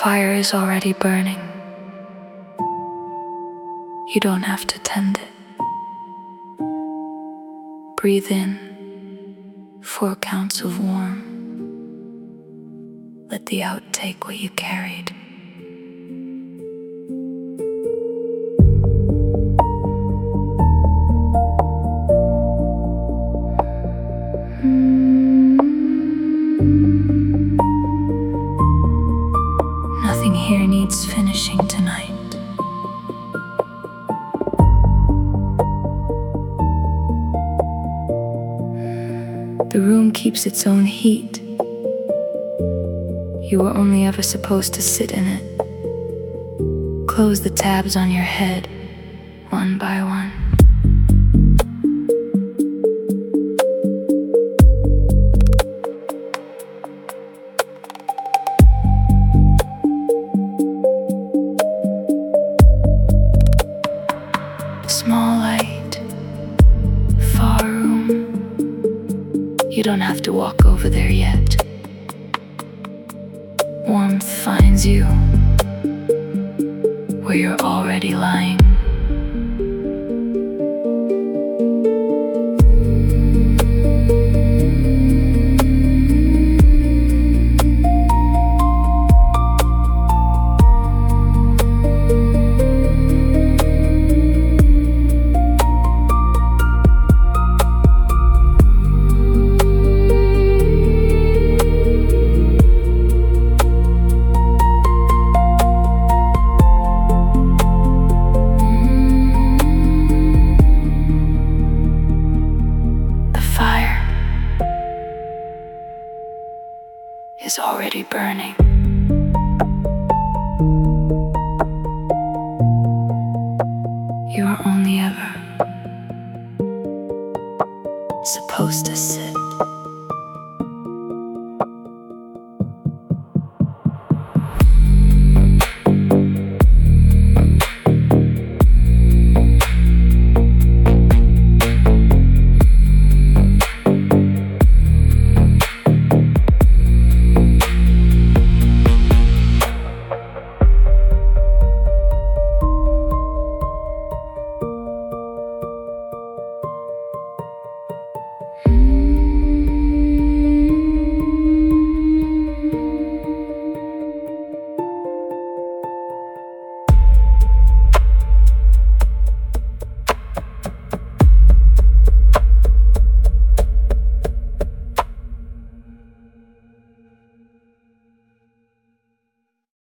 fire is already burning. You don't have to tend it. Breathe in 4 counts of warm. Let the out take what you carried. Nothing here needs finishing tonight. The room keeps its own heat. You were only ever supposed to sit in it. Close the tabs on your head, one by one. Small light, far room. You don't have to walk over there yet. Warmth finds you where you're already lying. Is already burning. You are only ever supposed to sit.